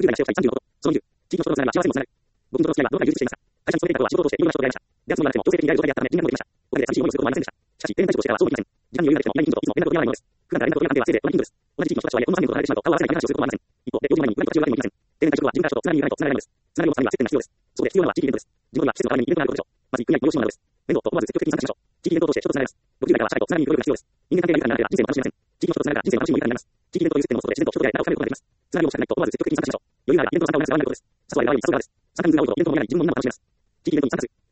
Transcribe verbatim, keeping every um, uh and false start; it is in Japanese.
じゅう代の社会さんじゅうのこと。そのにじゅう、地域の人とつながりは幸せにもつながる。僕の人との付き合いはどれか充実していました。会社に勤めていた頃は仕事としていろんな人と出会いました。で、あつもなくても強制的にやる状態であったため、人間もできました。おかげで寂しい思いをすることもありませんでした。しかし、定年退職をしてからはそうもいきません。時間に余裕ができても、いない人といつも連絡を取り合わないものです。普段から連絡を取り合う関係はせいぜい同じ頻度です。同じ地域の人たちとはいえ、このさんねんのことが離れてしまうと、顔を合わせない時間が必要です。そこで、必要なのは地域イベントです。地元には季節の変わり目にイベントがあることでしょう。まず一分や一分を用意してもらうのです。面倒と思わず積極的に参加しましょう。地域イベントを通して人とつながります。ろくじゅう代からは社会とつながりに協力が必要です。人間関係が豊かになれば人生も楽しめません。地域の人とつながれば人生も楽しみも豊かになります。地域イベントを譲ってもそこで自然と人と出会い、仲を深めることができます。つながりをしたくないと思わず積極的に参加しましょう。余裕があればイベントの参加を促すが悪いことです。誘われる場合に誘う側です。参加人数が多いほどイベントもみんなに自分もみんなも楽しめます。地域イベントに参加する。